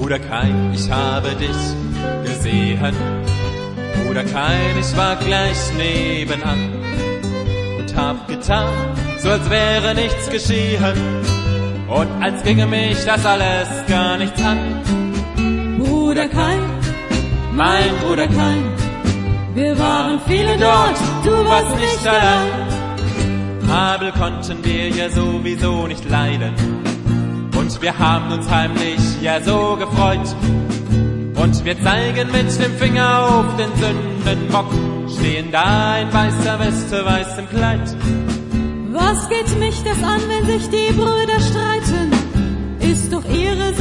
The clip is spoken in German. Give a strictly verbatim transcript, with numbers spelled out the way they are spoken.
Bruder Kain, ich habe dich gesehen. Bruder Kain, ich war gleich nebenan und hab getan, so als wäre nichts geschehen und als ginge mich das alles gar nichts an. Bruder Kain, Mein Bruder Kain, wir waren viele dort, du warst nicht allein. Abel konnten wir ja sowieso nicht leiden und wir haben uns heimlich ja so gefreut. Und wir zeigen mit dem Finger auf den Sündenbock, stehen da in weißer Weste, weißem Kleid. Was geht mich das an, wenn sich die Brüder streiten? Ist doch ihre Sache.